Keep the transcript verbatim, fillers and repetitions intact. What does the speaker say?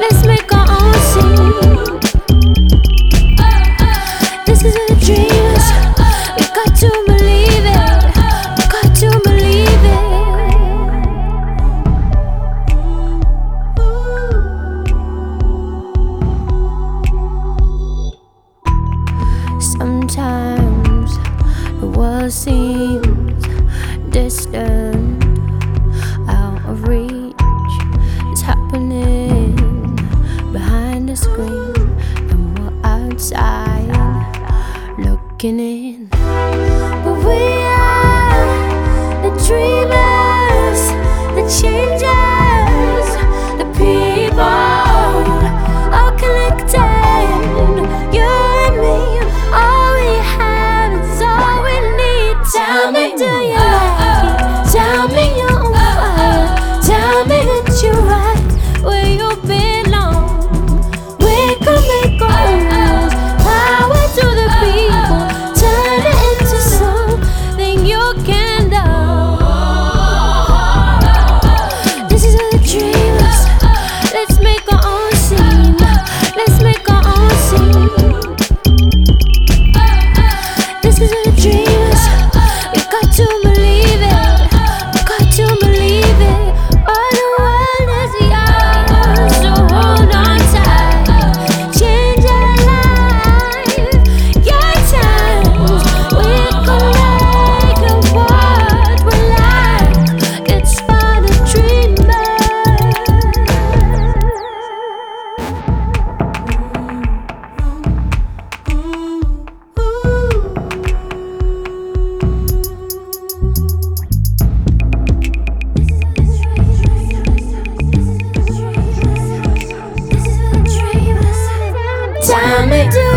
Let's make our own scene. This is the dreamers. We got to believe it. We got to believe it. Sometimes the world seems distant, out of reach. It's happening behind the screen, and we're outside looking in. But we are the dreamers, the changers, the people, all connected. You and me, all we have is all we need. Tell me, do you like it? Tell me you're on fire. Tell me that you're right where you belong. We can make our own rules. Power to the people. Turn it into something you can do. This is for the dreamers. Let's make our own scene. Let's make our own scene. This is for the dreamers. We got to believe it. We got to believe it. Oh, the world is yours, so hold on tight. Change your life, your times. We can make it what we like. It's for the dreamers. Tell me, do